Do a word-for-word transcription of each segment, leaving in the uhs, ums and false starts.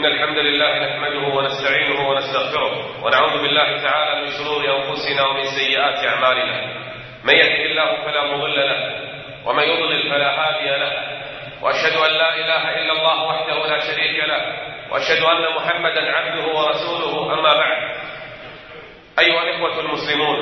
إن الحمد لله نحمده ونستعينه ونستغفره ونعوذ بالله تعالى من شرور أنفسنا ومن سيئات أعمالنا. من يهده الله فلا مضل له ومن يضلل فلا هادي له، وأشهد أن لا إله إلا الله وحده لا شريك له، وأشهد أن محمدا عبده ورسوله. أما بعد، أيها الإخوة المسلمون،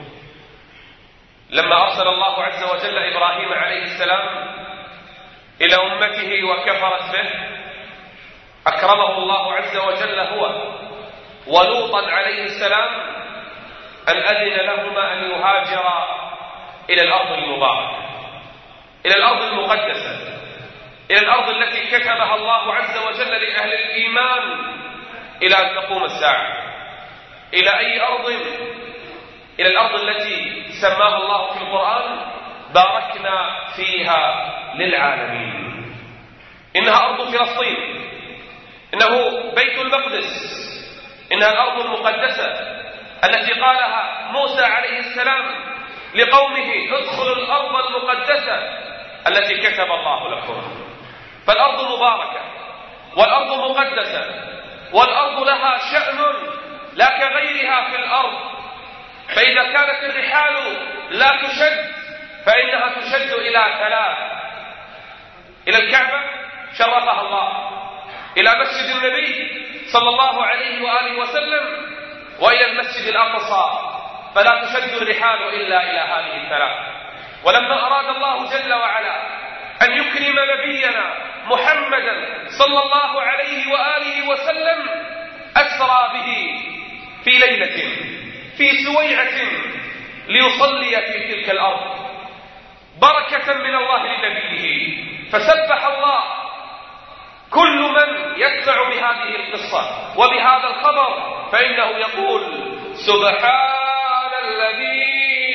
لما أرسل الله عز وجل إبراهيم عليه السلام إلى أمته وكفرت به، أكرمه الله عز وجل هو ولوطا عليه السلام أن أذن لهما أن يهاجرا إلى الأرض المباركة، إلى الأرض المقدسة، إلى الأرض التي كتبها الله عز وجل لأهل الإيمان إلى أن تقوم الساعة. إلى أي أرض؟ إلى الأرض التي سماها الله في القرآن باركنا فيها للعالمين. إنها أرض فلسطين، إنه بيت المقدس، إنها الأرض المقدسة التي قالها موسى عليه السلام لقومه: ادخلوا الأرض المقدسة التي كتب الله لكم. فالأرض مباركة والأرض مقدسة، والأرض لها شأن لا كغيرها في الأرض. فإذا كانت الرحال لا تشد فإنها تشد إلى ثلاث: إلى الكعبة شرفها الله، إلى مسجد النبي صلى الله عليه وآله وسلم، وإلى المسجد الأقصى، فلا تشد الرحال إلا إلى هذه الثلاث. ولما أراد الله جل وعلا أن يكرم نبينا محمدا صلى الله عليه وآله وسلم، أسرى به في ليلة في سويعة ليصلي في تلك الأرض بركة من الله لنبيه. فسبح الله كل من يتبع بهذه القصة وبهذا الخبر، فإنه يقول: سبحان الذي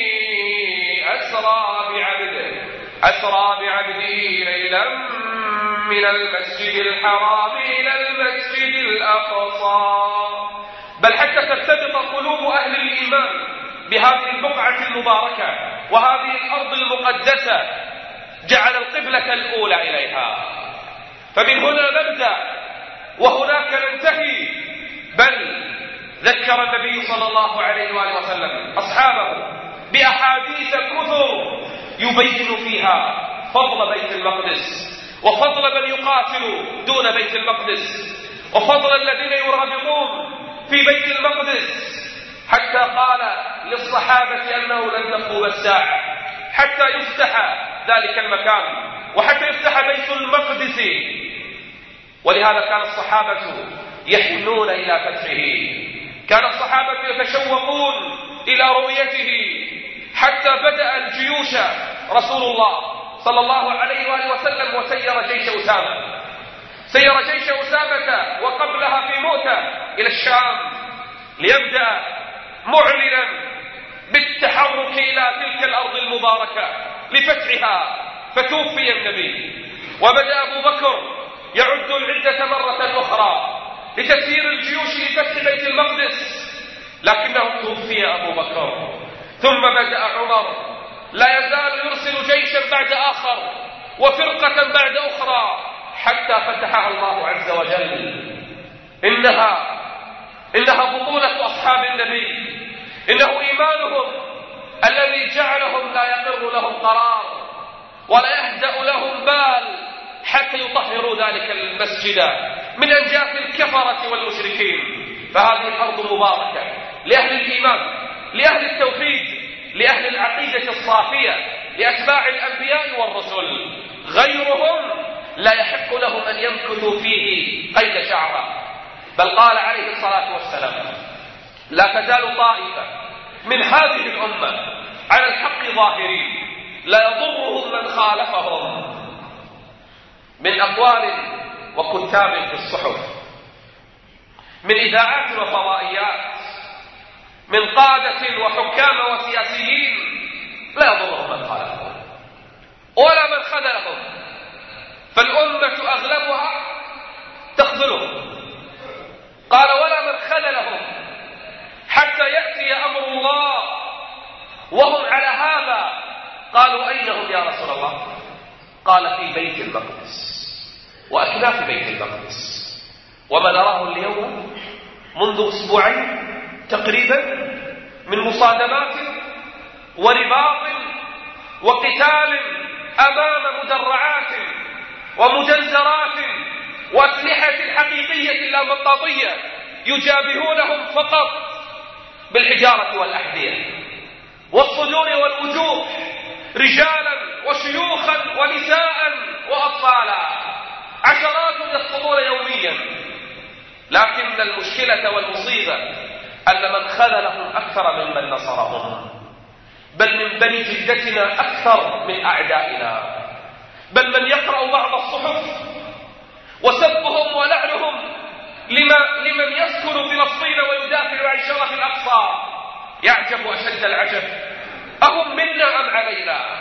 أسرى بعبده أسرى بعبده ليلا من المسجد الحرام إلى المسجد الأقصى. بل حتى ترتبط قلوب أهل الإيمان بهذه البقعة المباركة وهذه الأرض المقدسة، جعل القبلة الأولى إليها. فمن هنا نبدأ وهناك ننتهي. بل ذكر النبي صلى الله عليه وآله وسلم أصحابه بأحاديث كثر يبين فيها فضل بيت المقدس، وفضل من يقاتل دون بيت المقدس، وفضل الذين يرابطون في بيت المقدس، حتى قال للصحابة أنه لن تقوم الساعة حتى يفتح ذلك المكان وحتى يفتح بيت المقدس. ولهذا كان الصحابة يحنون إلى فتحه، كان الصحابة يتشوقون إلى رؤيته، حتى بدأ الجيوش رسول الله صلى الله عليه وآله وسلم وسير جيش أسامة سير جيش أسامة وقبلها في مؤتة إلى الشام، ليبدأ معلنا بالتحرك إلى تلك الأرض المباركة لفتحها. فتوفي النبي، وبدأ أبو بكر يعد العدة مرة أخرى لتسيير الجيوش لفتح بيت المقدس، لكنه توفي أبو بكر. ثم بدأ عمر لا يزال يرسل جيشا بعد آخر وفرقة بعد أخرى حتى فتحها الله عز وجل. إنها إنها بطولة أصحاب النبي، إنه إيمانهم الذي جعلهم لا يقر لهم قرار ولا يهدأ لهم بال حتى يطهروا ذلك المسجد من أنجاف الكفرة والمشركين. فهذه الأرض مباركة لأهل الإيمان، لأهل التوحيد، لأهل العقيدة الصافية، لأتباع الأنبياء والرسل. غيرهم لا يحق لهم أن يمكثوا فيه قيد شعرة. بل قال عليه الصلاة والسلام: لا تزال طائفة من هذه الأمة على الحق ظاهرين لا يضرهم من خالفهم، من أقوال وكتاب في الصحف، من إذاعات وفضائيات، من قادة وحكام وسياسيين، لا يضرهم من خالفهم ولا من خذلهم. فالأمة أغلبها تخذلهم. قال: ولا من خذلهم حتى يأتي أمر الله وهم على هذا. قالوا: أين هم يا رسول الله؟ قال: في بيت المقدس وأكناف بيت المقدس. وما نراه اليوم منذ أسبوعين تقريبا من مصادمات ورباط وقتال أمام مدرعات ومجزرات وأسلحة حقيقية لا مطاطية يجابهونهم فقط بالحجارة والأحذية والصدور والوجوه، رجالا وشيوخا ونساء وأطفالا، عشرات يسقطون يوميا. لكن المشكلة والمصيبة أن من خذلهم أكثر ممن نصرهم، بل من بني جدتنا أكثر من أعدائنا، بل من يقرأ بعض الصحف وسبهم ولعنهم لما لمن يسكن فلسطين ويدافع عن شرف الأقصى يعجب أشد العجب، أهم منا أم علينا؟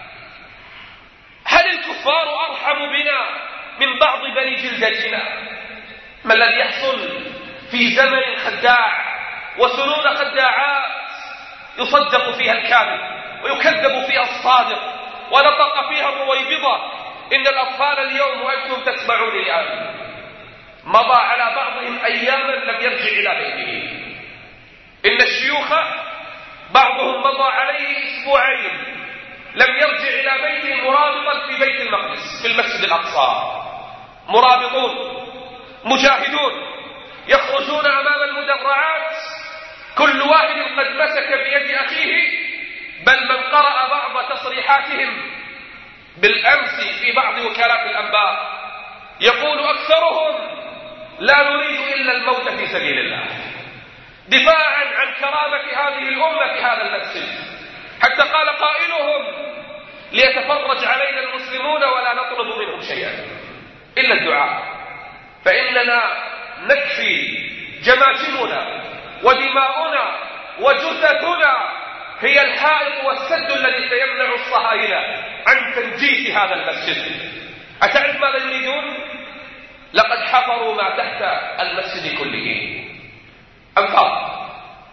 هل الكفار أرحم بنا من بعض بني جلدتنا؟ ما الذي يحصل في زمن خداع وسنون خداعات يصدق فيها الكاذب ويكذب فيها الصادق ونطق فيها الرويبضة؟ إن الأطفال اليوم وأنتم تسمعون الآن مضى على بعضهم أياما لم يرجع إلى بيته. إن الشيوخ بعضهم مضى عليه أسبوعين لم يرجع إلى بيته مرابطا في بيت المقدس في المسجد الأقصى. مرابطون مجاهدون يخرجون أمام المدرعات، كل واحد قد مسك بيد أخيه، بل من قرأ بعض تصريحاتهم بالأمس في بعض وكالات الأنباء يقول أكثرهم لا نريد إلا الموت في سبيل الله، دفاعا عن كرامة هذه الأمة في هذا المسجد. حتى قال قائلهم ليتفرج علينا المسلمون ولا نطلب منهم شيئا إلا الدعاء، فإننا نكفي جماجمنا ودماؤنا وجثثنا هي الحائط والسد الذي سيمنع الصهاينة عن تنجيس هذا المسجد. أتعرف ماذا يريدون؟ لقد حفروا ما تحت المسجد كله أنفاق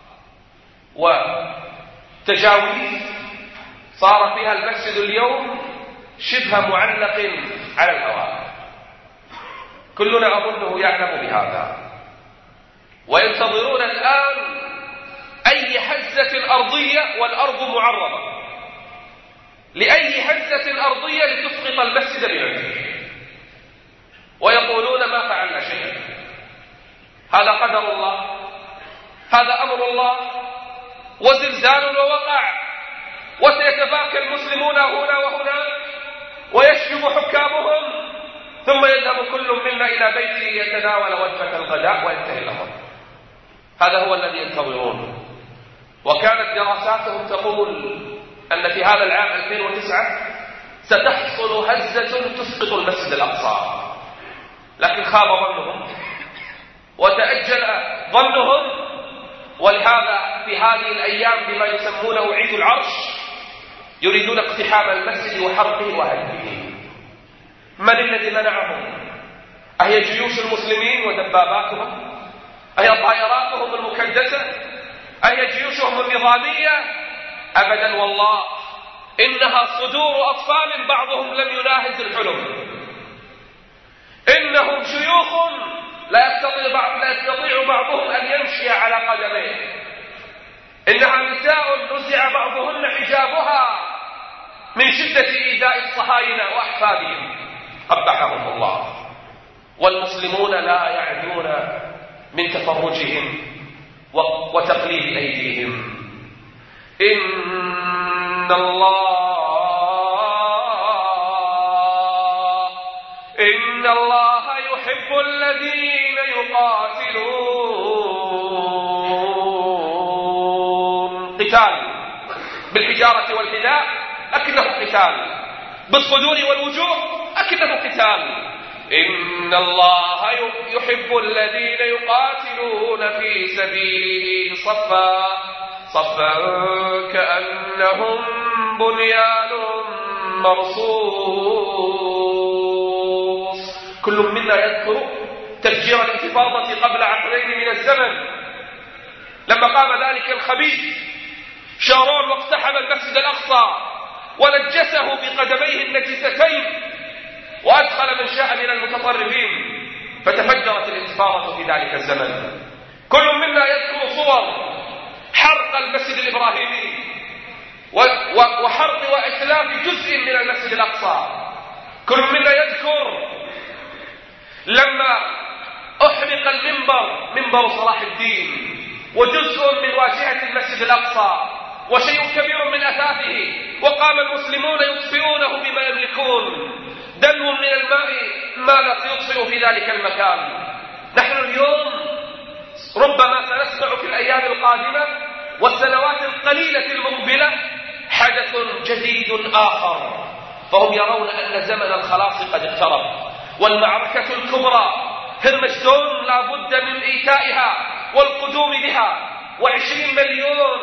وتجاويز، صار فيها المسجد اليوم شبه معلق على الهواء. كلنا أظنه يعلم بهذا، وينتظرون الآن أي هزة أرضية، والأرض معرضة لأي هزة أرضية لتسقط المسجد بنفسه، ويقولون ما فعلنا شيئا. هذا قدر الله، هذا أمر الله، وزلزال ووقع، وسيتفاكى المسلمون هنا وهناك ويشجب حكامهم، ثم يذهب كل منا إلى بيته يتناول وجبة الغداء وينتهي الأمر. هذا هو الذي ينتظرون. وكانت دراساتهم تقول أن في هذا العام ألفين وتسعة ستحصل هزة تسقط المسجد الأقصى، لكن خاب ظنهم وتأجل ظنهم، ولهذا في هذه الأيام بما يسمونه عيد العرش يريدون اقتحام المسجد وحرقه وهدمه. من الذي منعهم؟ أهي جيوش المسلمين ودباباتهم؟ أهي طائراتهم المكدسة؟ أهي جيوشهم النظامية؟ أبدا والله، إنها صدور أطفال بعضهم لم يناهز الحلم، إنهم شيوخ لا يستطيع, بعض لا يستطيع بعضهم أن يمشي على قدميه، إنها نساء نزع بعضهن حجابها من شدة إيذاء الصهاينة وأحفادهم قبحهم الله. والمسلمون لا يعدون من تفرجهم وتقليد أيديهم. إن الله إن الله يحب الذين يقاتلون. قتال بالحجارة والحذاء أكنه قتال، بالصدور والوجوه أكنه قتال. إن الله يحب الذين يقاتلون في سبيله صفا صفا كأنهم بنيان مرصوص. كل منا يذكر تفجير الانتفاضة قبل عقدين من الزمن، لما قام ذلك الخبيث شارون واقتحم المسجد الأقصى ونجسه بقدميه النجستين، وأدخل من شاء من المتطرفين فتفجرت الانتفاضة في ذلك الزمن. كل منا يذكر صور حرق المسجد الإبراهيمي وحرق وإتلاف جزء من المسجد الأقصى. كل منا يذكر لما أحرق المنبر، منبر صلاح الدين، وجزء من واجهة المسجد الأقصى وشيء كبير من أثاثه، وقام المسلمون يطفئونه بما يملكون. دلو من الماء ماذا سيطفئ في ذلك المكان؟ نحن اليوم ربما سنسمع في الأيام القادمة والسنوات القليلة المقبلة حدث جديد آخر، فهم يرون أن زمن الخلاص قد اقترب، والمعركة الكبرى هرمجدون لا بد من إيتائها والقدوم بها، وعشرين مليون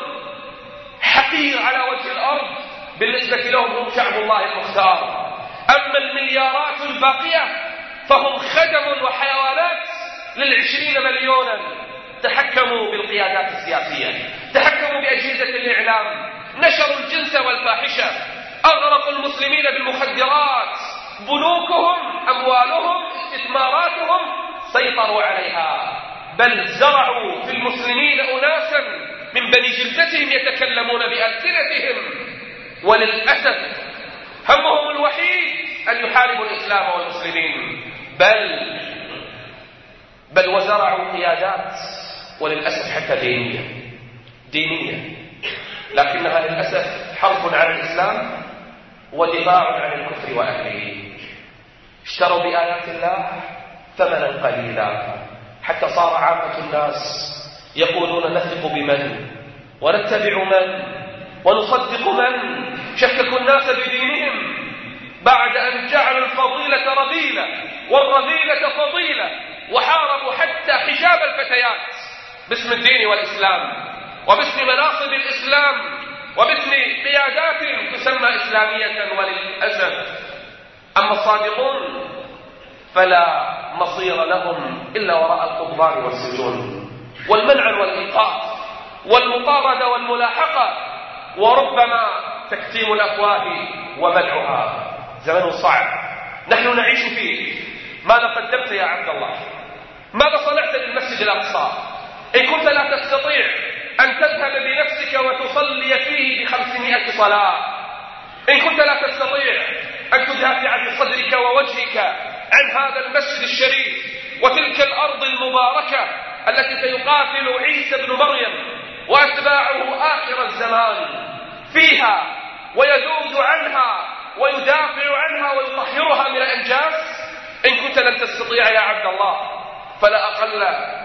حقير على وجه الأرض بالنسبة لهم هم شعب الله المختار. أما المليارات الباقية فهم خدم وحيوانات للعشرين مليونا. تحكموا بالقيادات السياسية، تحكموا بأجهزة الإعلام، نشروا الجنس والفاحشة، أغرقوا المسلمين بالمخدرات، بنوكهم، أموالهم، استثماراتهم سيطروا عليها، بل زرعوا في المسلمين أناسا من بني جلدتهم يتكلمون بألسنتهم، وللأسف همهم الوحيد أن يحاربوا الإسلام والمسلمين، بل بل وزرعوا قيادات وللأسف حتى دينية دينية لكنها للأسف حرب على الإسلام ودفاع عن الكفر وأهله. اشتروا بآيات الله ثمنا قليلا حتى صار عامة الناس يقولون نثق بمن ونتبع من ونصدق من. شككوا الناس بدينهم بعد أن جعلوا الفضيلة رذيلة والرذيلة فضيلة، وحاربوا حتى حجاب الفتيات باسم الدين والإسلام وباسم مناصب الإسلام وباسم قيادات تسمى إسلامية. وللأسف أما الصادقون فلا مصير لهم إلا وراء القضبان والسجون والمنع والإيقاف والمطاردة والملاحقة، وربما تكتيم الأفواه ومنعها. زمن صعب نحن نعيش فيه. ماذا قدمت يا عبد الله؟ ماذا صنعت للمسجد الأقصى؟ إن كنت لا تستطيع أن تذهب بنفسك وتصلي فيه بخمسمائة صلاة، إن كنت لا تستطيع أن تدافع بصدرك ووجهك عن هذا المسجد الشريف وتلك الأرض المباركة التي سيقاتل عيسى بن مريم وأتباعه آخر الزمان فيها ويذود عنها ويدافع عنها ويطهرها من الأنجاس، إن كنت لن تستطيع يا عبد الله فلا أقل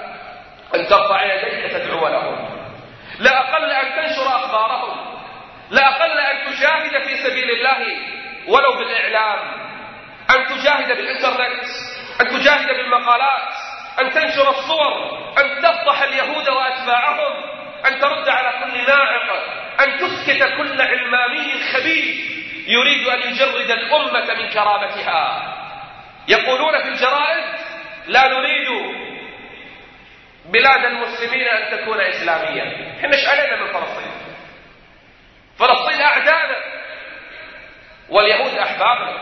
أن ترفع يديك تدعو لهم، لا أقل أن تنشر أخبارهم، لا أقل أن تجاهد في سبيل الله ولو بالإعلام، أن تجاهد بالإنترنت، أن تجاهد بالمقالات، أن تنشر الصور، أن تفضح اليهود وأتباعهم، أن ترد على كل ناعق، أن تسكت كل علماني خبيث يريد أن يجرد الأمة من كرامتها. يقولون في الجرائد لا نريد بلاد المسلمين أن تكون إسلامية. إحنا إيش علينا من فلسطين؟ فلسطين أعدانا واليهود أحبابنا.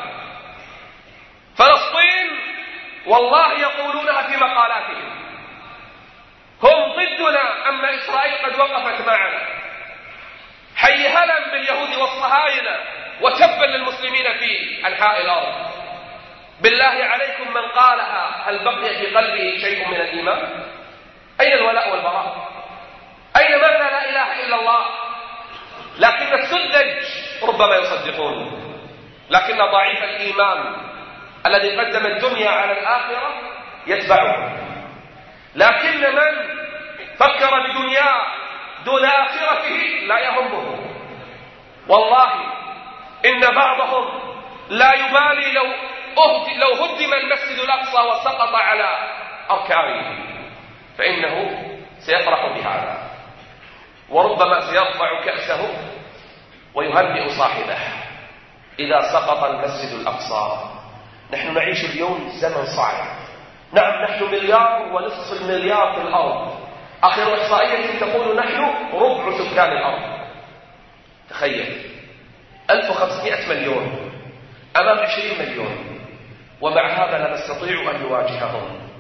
فلسطين والله يقولونها في مقالاتهم هم ضدنا، أما إسرائيل قد وقفت معنا. حي هلا باليهود والصهاينة وتبا للمسلمين في أنحاء الأرض. بالله عليكم من قالها هل بقي في قلبه شيء من الإيمان؟ أين الولاء والبراء؟ أين ماذا لا إله إلا الله؟ لكن السذج ربما يصدقون، لكن ضعيف الإيمان الذي قدم الدنيا على الآخرة يتبعه. لكن من فكر بدنياه دون آخرته لا يهمه. والله إن بعضهم لا يبالي لو لو هدم المسجد الأقصى وسقط على أركانه، فإنه سيفرح بهذا، وربما سيرفع كأسه ويهنئ صاحبه إذا سقط المسجد الأقصى. نحن نعيش اليوم زمن صعب. نعم نحن مليار ونصف المليار في الأرض، آخر إحصائية تقول نحن ربع سكان الأرض. تخيل ألف وخمسمائة مليون أمام عشرين مليون، ومع هذا لا نستطيع أن نواجههم.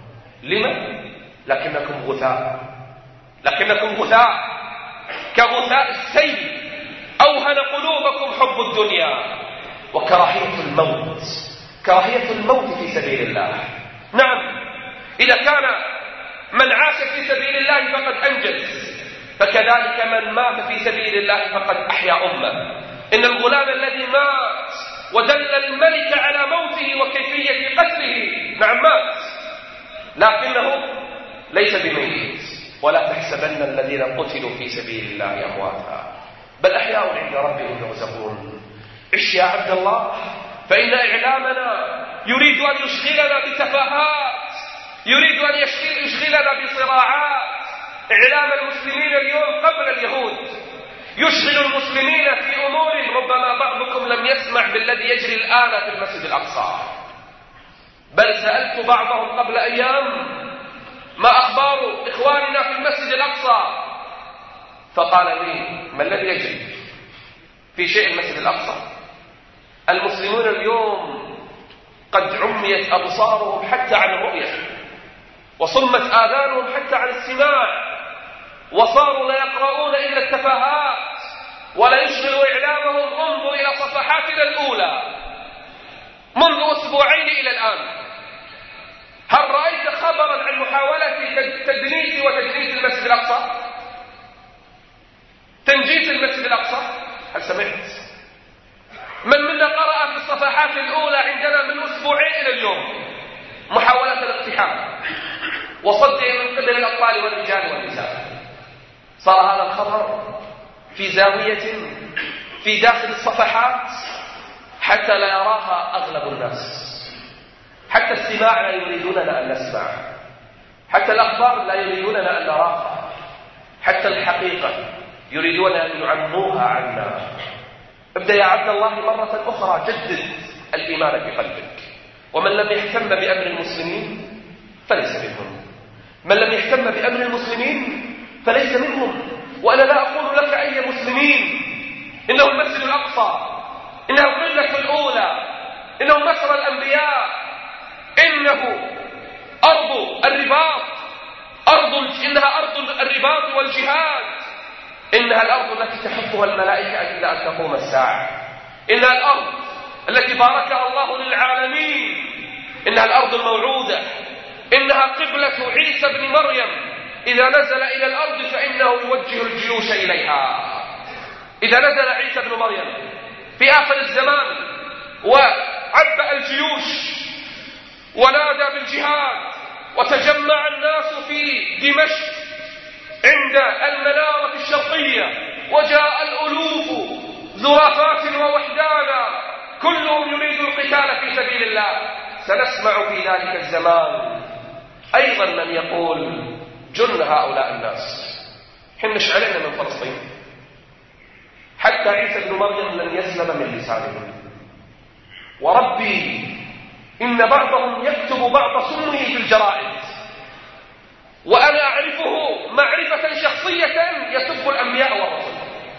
لما؟ لكنكم غثاء، لكنكم غثاء كغثاء السيل، أوهن قلوبكم حب الدنيا وكراهية الموت، كراهية الموت في سبيل الله. نعم، إذا كان من عاش في سبيل الله فقد أنجز، فكذلك من مات في سبيل الله فقد أحيا أمة. إن الغلام الذي مات ودل الملك على موته وكيفية قتله، نعم مات، لكنه ليس بميت. ولا تحسبن الذين قتلوا في سبيل الله أمواتا بل أحياء عند ربهم يرزقون. عش يا عبد الله، فإن إعلامنا يريد أن يشغلنا بتفاهات، يريد أن يشغلنا بصراعات. إعلام المسلمين اليوم قبل اليهود يشغل المسلمين في أمور ربما بعضكم لم يسمع بالذي يجري الآن في المسجد الأقصى. بل سألت بعضهم قبل أيام ما أخبار إخواننا في المسجد الأقصى، فقال لي ما الذي يجري في شيء المسجد الأقصى؟ المسلمون اليوم قد عميت أبصارهم حتى عن الرؤية، وصمت آذانهم حتى عن السماع، وصاروا لا يقرؤون إلا التفاهات، ولا يشغل إعلامهم انظر إلى صفحاتنا الأولى منذ أسبوعين إلى الآن. هل رأيت خبرا عن محاولة تدنيس وتجنيس المسجد الأقصى؟ تنجيس المسجد الأقصى؟ هل سمعت؟ من منا قرأ في الصفحات الأولى عندنا من أسبوعين إلى اليوم محاولة الاقتحام وصده من قبل الأطفال والرجال والنساء؟ صار هذا الخبر في زاوية في داخل الصفحات حتى لا يراها أغلب الناس، حتى السماع لا يريدوننا أن نسمع، حتى الأخبار لا يريدوننا أن نراها، حتى الحقيقة يريدون أن يعموها عنا. ابدأ يا عبد الله مرة أخرى، جدد الإيمان في قلبك. ومن لم يهتم بأمر المسلمين فليس منهم، من لم يهتم بأمر المسلمين فليس منهم. وأنا لا أقول لك أي مسلمين، إنه المسجد الأقصى، إنه القبلة الأولى، إنه مصر الأنبياء، إنه أرض الرباط، أرض إنها أرض الرباط والجهاد، إنها الأرض التي تحفها الملائكة إلى أن تقوم الساعة، إنها الأرض التي باركها الله للعالمين، إنها الأرض الموعودة، إنها قبلة عيسى بن مريم. إذا نزل إلى الأرض فإنه يوجه الجيوش إليها. إذا نزل عيسى بن مريم في آخر الزمان وعبأ الجيوش ونادى بالجهاد وتجمع الناس في دمشق عند المنارة الشرقية، وجاء الألوف زرافات ووحدانا كلهم يريد القتال في سبيل الله. سنسمع في ذلك الزمان أيضا من يقول جن هؤلاء الناس، حنش علينا من فلسطين. حتى عيسى بن مريم لن يسلم من لسانه. وربي إن بعضهم يكتب بعض سنه في الجرائد، وأنا أعرفه معرفة شخصية يسب الأنبياء والرسل.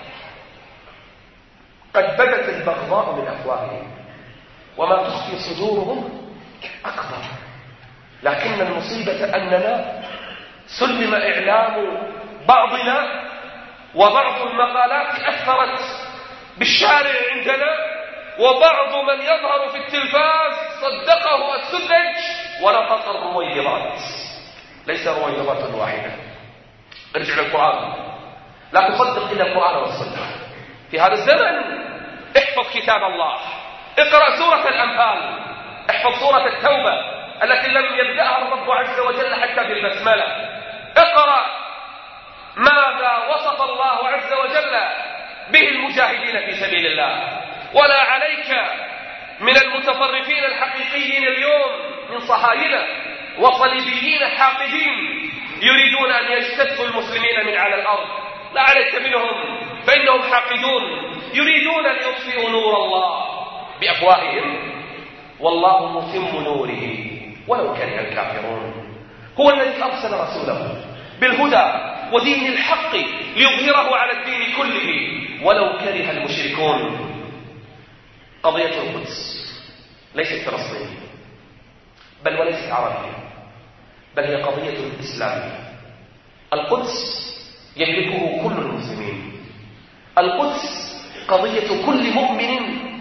قد بدت البغضاء من أفواههم وما تخفي صدورهم أكبر. لكن المصيبة أننا سلم إعلام بعضنا، وبعض المقالات أثرت بالشارع عندنا، وبعض من يظهر في التلفاز صدقه السذج ونطق الرويضات. ليس رويضة واحدة. ارجع للقرآن، لا تصدق إلا القرآن والسنة. في هذا الزمن احفظ كتاب الله، اقرأ سورة الأنفال، احفظ سورة التوبة التي لم يبدأها الرب عز وجل حتى بالبسملة. اقرأ ماذا وصف الله عز وجل به المجاهدين في سبيل الله. ولا عليك من المتطرفين الحقيقيين اليوم من صهاينة وصليبيين حاقدين يريدون أن يجتثوا المسلمين من على الأرض. لا عليك منهم، فإنهم حاقدون يريدون أن يطفئوا نور الله بأفواههم، والله متم نوره ولو كره الكافرون. هو الذي أرسل رسوله بالهدى ودين الحق ليظهره على الدين كله ولو كره المشركون. قضية القدس ليست فلسطينية بل وليست عربية. بل هي قضية إسلامية. القدس يملكه كل المسلمين. القدس قضية كل مؤمن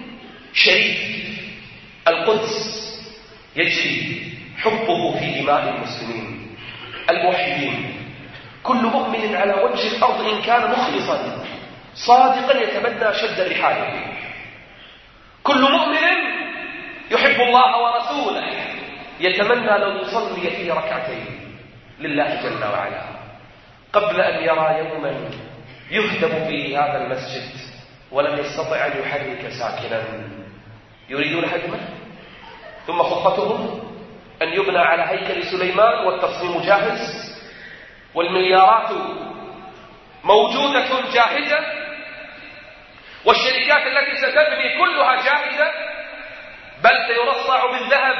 شريف. القدس يجري حبه في دماء المسلمين الموحدين. كل مؤمن على وجه الأرض إن كان مخلصا صادقا يتمنى شد رحاله. كل مؤمن يحب الله ورسوله يتمنى لو يصلي فيه ركعتين لله جل وعلا قبل أن يرى يوما يهدم فيه هذا المسجد ولم يستطع أن يحرك ساكنا. يريدون هدمه، ثم خطتهم أن يبنى على هيكل سليمان والتصميم جاهز والمليارات موجودة جاهزة والشركات التي ستبني كلها جاهزة، بل سيرصع بالذهب،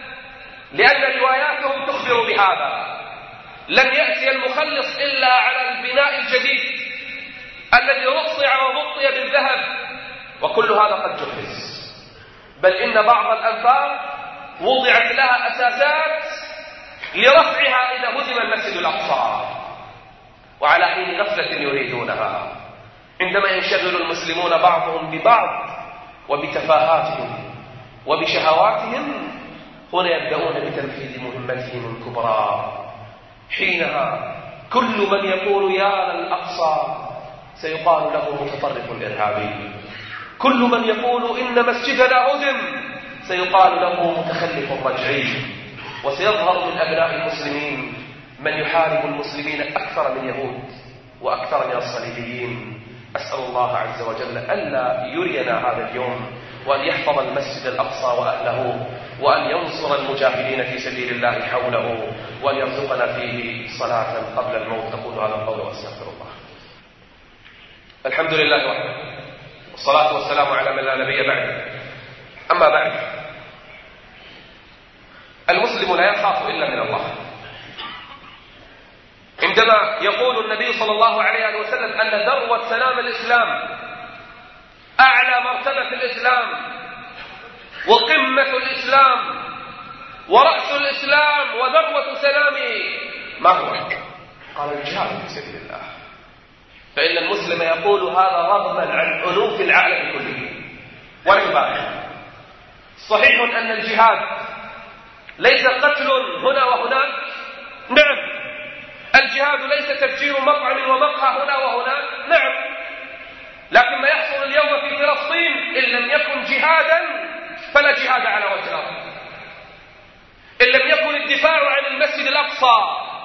لأن رواياتهم تخبر بهذا. لن يأتي المخلص إلا على البناء الجديد الذي رصع وغطي بالذهب، وكل هذا قد جهز. بل إن بعض الأنفاق وضعت لها أساسات لرفعها إذا هدم المسجد الأقصى، وعلى حين غفلة يريدونها. عندما ينشغل المسلمون بعضهم ببعض وبتفاهاتهم وبشهواتهم، هنا يبدأون بتنفيذ مهمتهم الكبرى. حينها كل من يقول يا للأقصى سيقال له متطرف إرهابي. كل من يقول إن مسجدنا هدم سيقال له متخلف رجعي. وسيظهر من أبناء المسلمين من يحارب المسلمين أكثر من يهود وأكثر من الصليبيين. أسأل الله عز وجل ألا يرينا هذا اليوم، وأن يحفظ المسجد الأقصى وأهله، وأن ينصر المجاهدين في سبيل الله حوله، وأن يرزقنا فيه صلاة قبل الموت. أقول هذا القول وأستغفر الله. الحمد لله وحده، والصلاة والسلام على من لا نبي بعده. أما بعد، المسلم لا يخاف إلا من الله. عندما يقول النبي صلى الله عليه وسلم أن ذروة سلام الإسلام، أعلى مرتبة الإسلام وقمة الإسلام ورأس الإسلام وذروة سلامه ما هو؟ قال الجهاد في سبيل الله. فإن المسلم يقول هذا رغما عن ألوف العالم كله ولا يبالي. صحيح أن الجهاد ليس قتل هنا وهناك، نعم. الجهاد ليس تفجير مطعم ومقهى هنا وهناك، نعم. لكن ما يحصل اليوم في فلسطين إن لم يكن جهادا فلا جهاد على وجه الأرض. إن لم يكن الدفاع عن المسجد الأقصى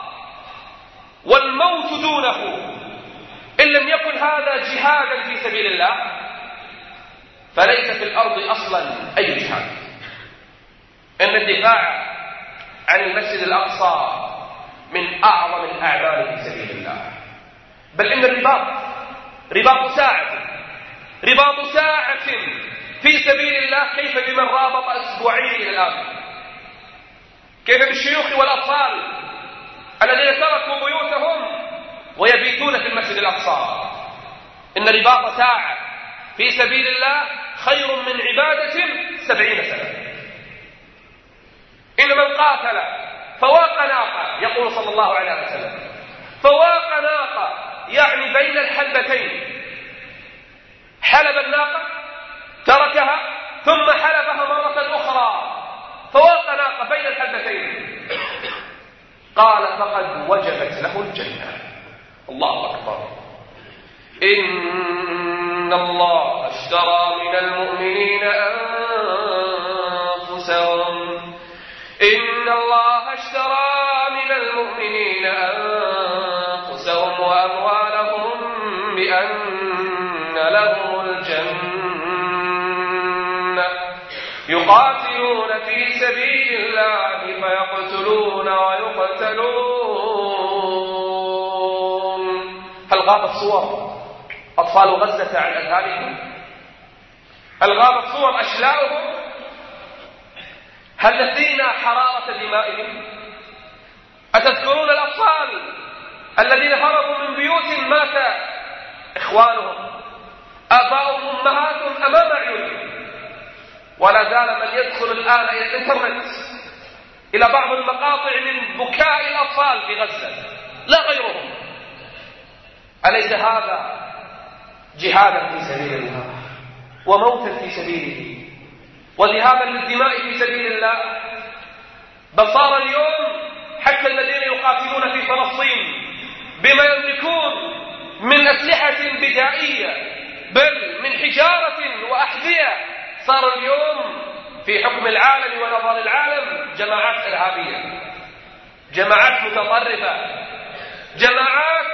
والموت دونه، إن لم يكن هذا جهادا في سبيل الله، فليس في الأرض أصلا أي جهاد. إن الدفاع عن المسجد الأقصى من أعظم الأعمال في سبيل الله. بل إن الرباط رباط ساعة رباط ساعة في سبيل الله كيف بمن رابط أسبوعين إلى الآن، كيف بالشيوخ والأطفال الذين تركوا بيوتهم ويبيتون في المسجد الأقصى. إن رباط ساعة في سبيل الله خير من عبادة سبعين سنة. إن من قاتل فواق ناقة، يقول صلى الله عليه وسلم فواق ناقة، يعني بين الحلبتين، حلب الناقة تركها ثم حلبها مرة أخرى، فواق ناقة بين الحلبتين، قال فقد وجبت له الجنة. الله أكبر. إن الله اشترى من المؤمنين أنفسهم إن الله اشترى من المؤمنين أنفسهم وأموالهم بأن لهم الجنة يقاتلون في سبيل الله فيقتلون ويقتلون. هل غابت صور أطفال غزة عن أذهانهم؟ هل غابت صور أشلاؤهم؟ هل نسينا حرارة دمائهم؟ أتذكرون الأطفال الذين هربوا من بيوت مات إخوانهم آباؤهم أمهاتهم أمام عيونهم؟ ولا زال من يدخل الآن إلى الإنترنت إلى بعض المقاطع من بكاء الأطفال في غزة لا غيرهم. أليس هذا جهادا في سبيل الله وموتا في سبيله وذهابا للدماء في سبيل الله؟ بل صار اليوم حتى الذين يقاتلون في فلسطين بما يملكون من أسلحة بدائية بل من حجارة وأحذية، صار اليوم في حكم العالم ونظر العالم جماعات إرهابية، جماعات متطرفة، جماعات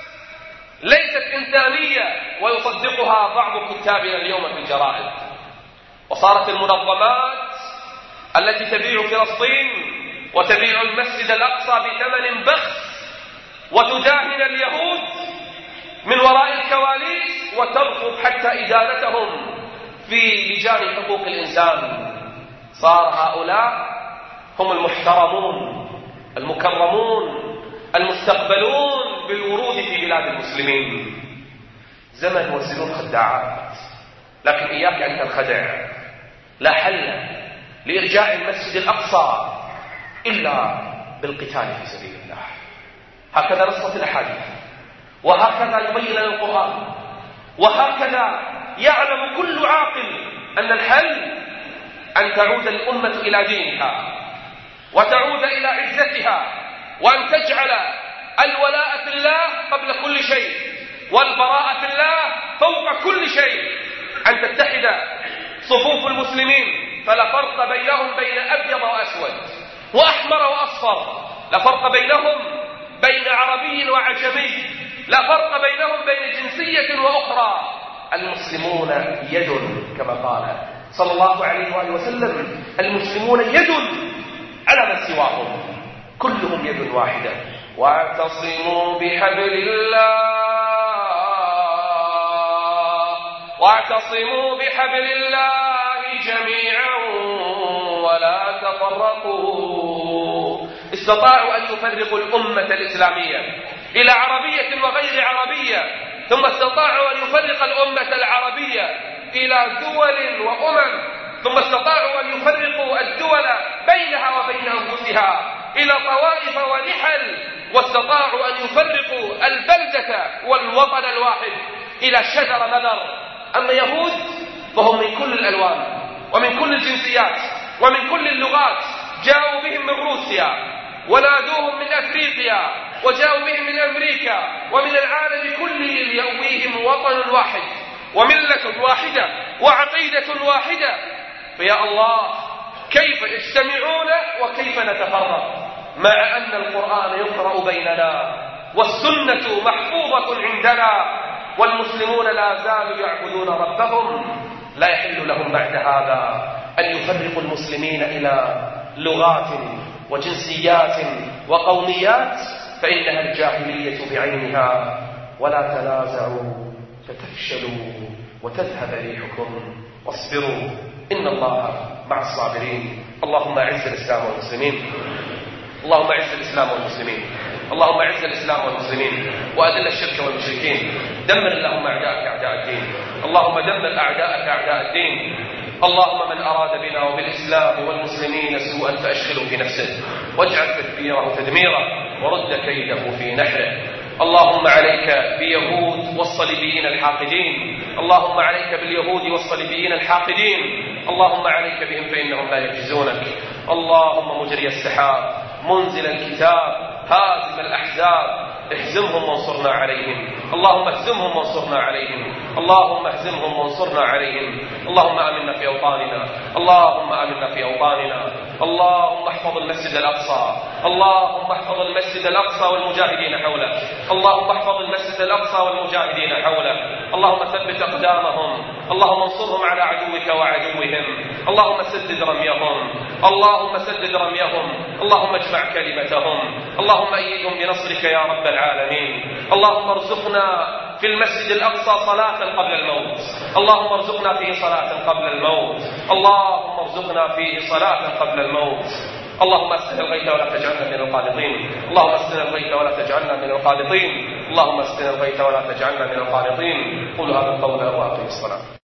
ليست إنسانية ويصدقها بعض كتابنا اليوم في الجرائد. وصارت المنظمات التي تبيع فلسطين وتبيع المسجد الأقصى بثمن بخس وتداهن اليهود من وراء الكواليس وترفض حتى إدانتهم في لجان حقوق الإنسان. صار هؤلاء هم المحترمون المكرمون المستقبلون بالورود في بلاد المسلمين. زمن والسنون خداعات، لكن إياك أن تنخدع. لا حل لإرجاع المسجد الأقصى إلا بالقتال في سبيل الله. هكذا نصت الأحاديث، وهكذا يبين القرآن، وهكذا يعلم كل عاقل أن الحل أن تعود الأمة إلى دينها وتعود إلى عزتها، وأن تجعل الولاء في الله قبل كل شيء والبراءة في الله فوق كل شيء. أن تتحد صفوف المسلمين فلا فرق بينهم بين أبيض وأسود وأحمر وأصفر، لا فرق بينهم بين عربي وعجمي، لا فرق بينهم بين جنسية وأخرى. المسلمون يد كما قال صلى الله عليه وآله وسلم، المسلمون يد على من سواهم، كلهم يد واحدة. واعتصموا بحبل الله واعتصموا بحبل الله جميعا ولا تفرقوا. استطاعوا أن يفرقوا الأمة الإسلامية إلى عربية وغير عربية، ثم استطاعوا أن يفرق الأمة العربية إلى دول وأمم، ثم استطاعوا أن يفرقوا الدول بينها وبين أنفسها إلى طوائف ونحل، واستطاعوا أن يفرقوا البلدة والوطن الواحد إلى شجر مذر. أما يهود فهم من كل الألوان ومن كل الجنسيات ومن كل اللغات، جاءوا بهم من روسيا ونادوهم من أفريقيا وجاءوا بهم من أمريكا ومن العالم كله ليأويهم وطن واحد وملة واحدة وعقيدة واحدة. فيا الله كيف يجتمعون وكيف نتفرق مع أن القرآن يقرأ بيننا والسنة محفوظة عندنا والمسلمون لا زالوا يعبدون ربهم. لا يحل لهم بعد هذا أن يفرقوا المسلمين إلى لغات وجنسيات وقوميات، فإنها الجاهلية بعينها. ولا تنازعوا فتفشلوا وتذهب ريحكم واصبروا إن الله مع الصابرين. اللهم أعز الإسلام والمسلمين، اللهم أعز الإسلام والمسلمين، اللهم أعز الإسلام والمسلمين وأذل الشرك والمشركين. دمر اللهم أعداءك أعداء الدين، اللهم دمر أعداءك أعداء الدين. اللهم من أراد بنا وبالإسلام والمسلمين سوءا فأشغله في نفسه واجعل تدبيره تدميرا ورد كيده في نحره. اللهم عليك بيهود والصليبيين الحاقدين، اللهم عليك باليهود والصليبيين الحاقدين، اللهم عليك بهم فإنهم لا يجزونك. اللهم مجري السحاب منزل الكتاب هازم الأحزاب اهزمهم وانصرنا عليهم، اللهم اهزمهم وانصرنا عليهم، اللهم اهزمهم وانصرنا عليهم. اللهم آمنا في أوطاننا، اللهم آمنا في أوطاننا، اللهم احفظ المسجد الأقصى، اللهم احفظ المسجد الأقصى والمجاهدين حوله، اللهم احفظ المسجد الأقصى والمجاهدين حوله، اللهم ثبت أقدامهم، اللهم انصرهم على عدوك وعدوهم، اللهم سدد رميهم، اللهم سدد رميهم، اللهم اجمع كلمتهم، اللهم أيدهم بنصرك يا رب العالمين. اللهم ارزقنا في المسجد الأقصى صلاة قبل الموت، اللهم ارزقنا فيه صلاة قبل الموت، اللهم ارزقنا فيه صلاة قبل الموت. اللهم اسقنا الغيث ولا تجعلنا من القانطين، اللهم اسقنا الغيث ولا تجعلنا من القانطين، اللهم اسقنا الغيث ولا تجعلنا من القانطين. قولوا هذا القول وأقيموا الصلاة.